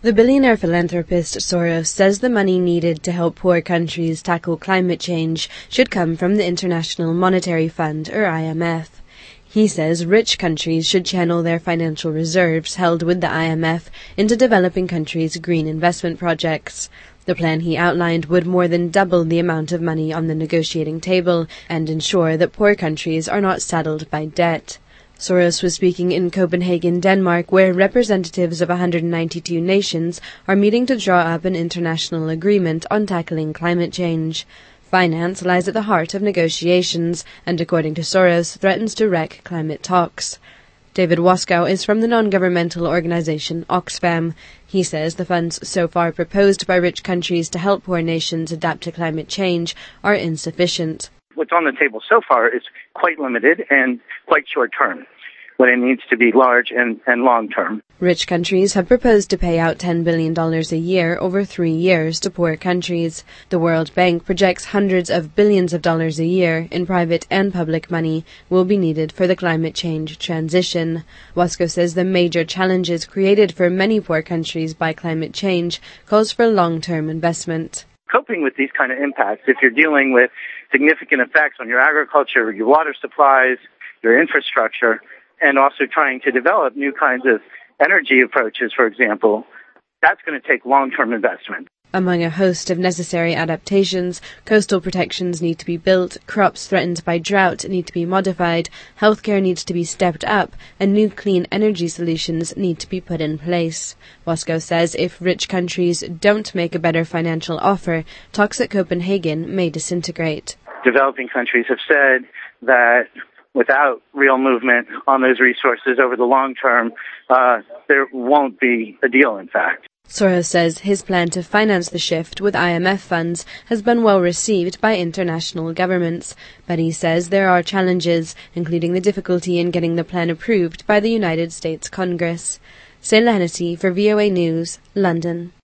The billionaire philanthropist Soros says the money needed to help poor countries tackle climate change should come from the International Monetary Fund, or IMF. He says rich countries should channel their financial reserves held with the IMF into developing countries' green investment projects. The plan he outlined would more than double the amount of money on the negotiating table and ensure that poor countries are not saddled by debt. Soros was speaking in Copenhagen, Denmark, where representatives of 192 nations are meeting to draw up an international agreement on tackling climate change. Finance lies at the heart of negotiations and, according to Soros, threatens to wreck climate talks. David Waskow is from the non-governmental organization Oxfam. He says the funds so far proposed by rich countries to help poor nations adapt to climate change are insufficient. What's on the table so far is quite limited and quite short-term, when it needs to be large and long-term. Rich countries have proposed to pay out $10 billion a year over 3 years to poor countries. The World Bank projects hundreds of billions of dollars a year in private and public money will be needed for the climate change transition. Waskow says the major challenges created for many poor countries by climate change calls for long-term investment. Coping with these kind of impacts, if you're dealing with significant effects on your agriculture, your water supplies, your infrastructure, and also trying to develop new kinds of energy approaches, for example, that's going to take long-term investment. Among a host of necessary adaptations, coastal protections need to be built, crops threatened by drought need to be modified, healthcare needs to be stepped up, and new clean energy solutions need to be put in place. Waskow says if rich countries don't make a better financial offer, talks at Copenhagen may disintegrate. Developing countries have said that without real movement on those resources over the long term, there won't be a deal, in fact. Soros says his plan to finance the shift with IMF funds has been well received by international governments, but he says there are challenges, including the difficulty in getting the plan approved by the United States Congress. Sayla Hennessy for VOA News, London.